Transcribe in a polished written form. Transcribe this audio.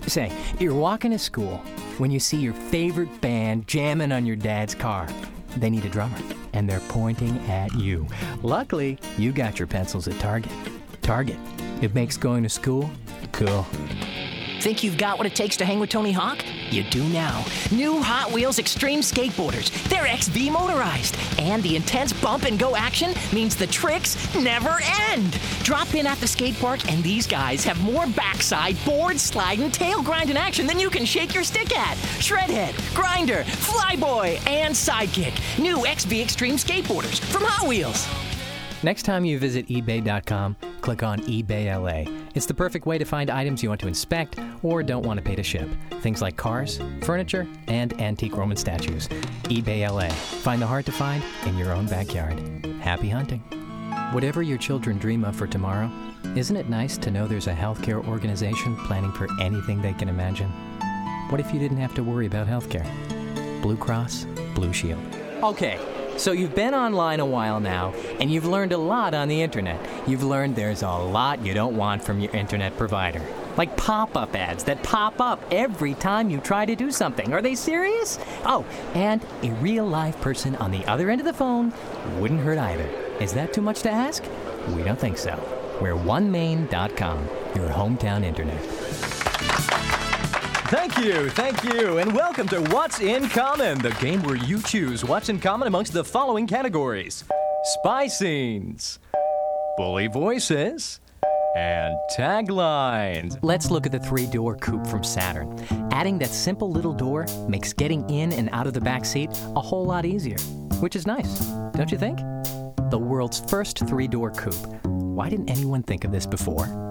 Say, you're walking to school when you see your favorite band jamming on your dad's car. They need a drummer, and they're pointing at you. Luckily, you got your pencils at Target. Target. It makes going to school cool. Think you've got what it takes to hang with Tony Hawk? You do now. New Hot Wheels Extreme Skateboarders. They're XV motorized. And the intense bump and go action means the tricks never end. Drop in at the skate park and these guys have more backside, board sliding, tail grinding action than you can shake your stick at. Shredhead, Grinder, Flyboy, and Sidekick. New XV Extreme Skateboarders from Hot Wheels. Next time you visit eBay.com, click on eBay LA. It's the perfect way to find items you want to inspect or don't want to pay to ship. Things like cars, furniture, and antique Roman statues. eBay LA. Find the hard to find in your own backyard. Happy hunting. Whatever your children dream of for tomorrow, isn't it nice to know there's a healthcare organization planning for anything they can imagine? What if you didn't have to worry about healthcare? Blue Cross Blue Shield. Okay. So you've been online a while now, and you've learned a lot on the internet. You've learned there's a lot you don't want from your internet provider. Like pop-up ads that pop up every time you try to do something. Are they serious? Oh, and a real-live person on the other end of the phone wouldn't hurt either. Is that too much to ask? We don't think so. We're OneMain.com, your hometown internet. Thank you, and welcome to What's in Common, the game where you choose what's in common amongst the following categories: spy scenes, bully voices, and taglines. Let's look at the 3-door coupe from Saturn. Adding that simple little door makes getting in and out of the back seat a whole lot easier, which is nice, don't you think? The world's first 3-door coupe. Why didn't anyone think of this before?